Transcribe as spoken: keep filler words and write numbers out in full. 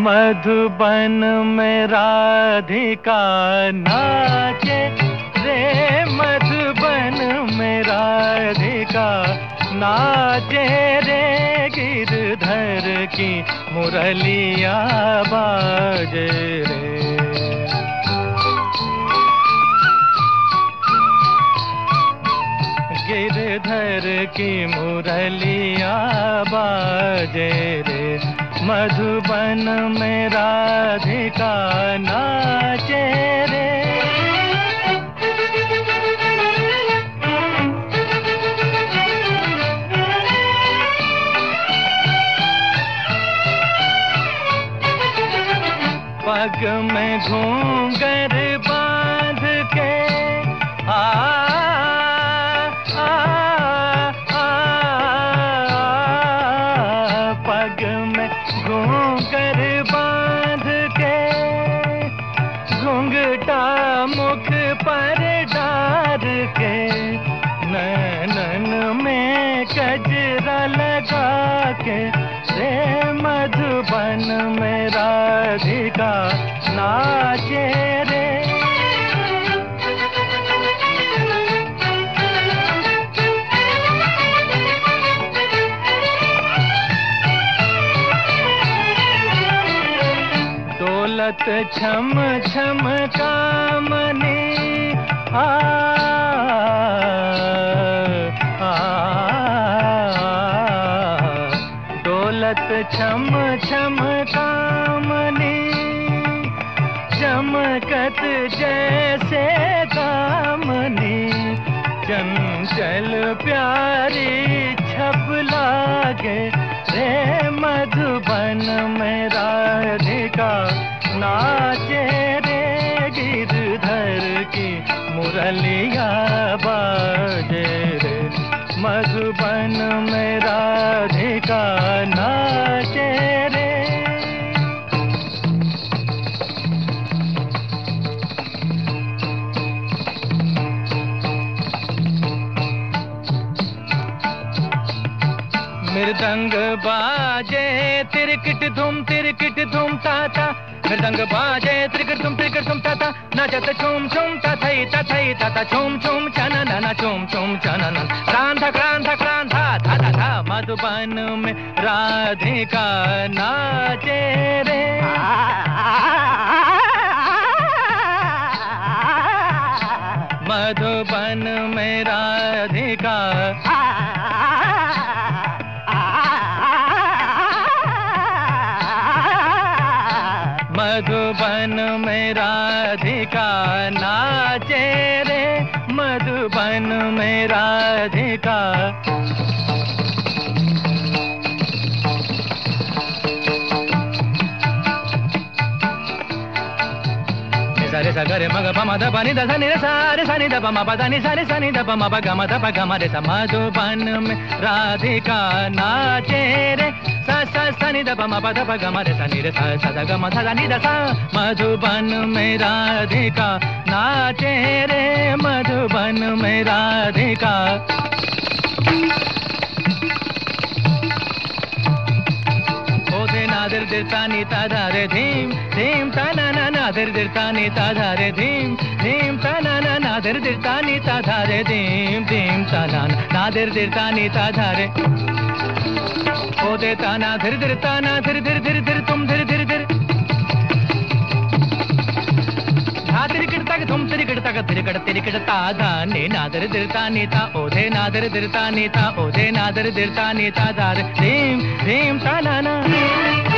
मधुबन में राधिका नाचे रे, मधुबन में राधिका नाचे रे, गिरधर की मुरलिया बाजे रे। गिरधर की मुरलिया बाजे रे, मधुबन में राधिका नाचे रे। पग में घूंघर बांध के आ, आ, आ, आ पग में घूंघर बांध के, घूंघटा मुख पर डार के, नैनन में कजरा लगा के रे, मधुबन में राधिका नाचे रे। दौलत छम छम कामनी आ, आ, दौलत छम छम कामनी, चमकत जैसे दामनी, चंचल प्यारी छप लागे रे, मधुबन में राधिका नाचे रे, गिरधर की मुरलिया बाजे रे, मधुबन में राधिका नाचे रे। मृदंग बाजे तिरकिट धूम तिरकिट धूम ताता, मृदंग बाजे तिरकिट धूम तिरकिट धूम ताता, नाचत छूम छूम तथई तथई तथा छूम छूम चनन छूम छूम चनन, क्रांता क्रांता क्रांता था था था, मधुबन में राधिका नाचे रे। मधुबन में राधिका मधुबन में राधिका नाचे रे, मधुबन में राधिका। सारे सागरे मग पम द पानी द सनी रे सारे सनी द पम प द नि सारे सनी द पम प ग म द प ग म रे सा, मधुबन में राधिका नाचे रे, सा सा सनी द पम प द प ग म रे सा नि रे सा सा द ग म सा द नि द सा, मधुबन में राधिका नाचे रे, मधुबन में राधिका। ओधे नादर दिरता नीता धारे धीम धीम ता ना ना नादर दिरता नीता धारे धीम धीम ता ना ना नादर दिरता नीता धारे धीम धीम ता ना नादर दिरता नीता धारे, ओधे ताना धीर धीर ताना धीर धीर धीर धीर तुम धीर धीर धीर, धा तिरकिट तक तुम तिरकिट तक तिरकिट तिरकिट ता धा ने नादर दिरता नीता, ओधे नादर दिरता नीता, ओधे नादर दिरता नीता धारे धीम धीम ता ना ना।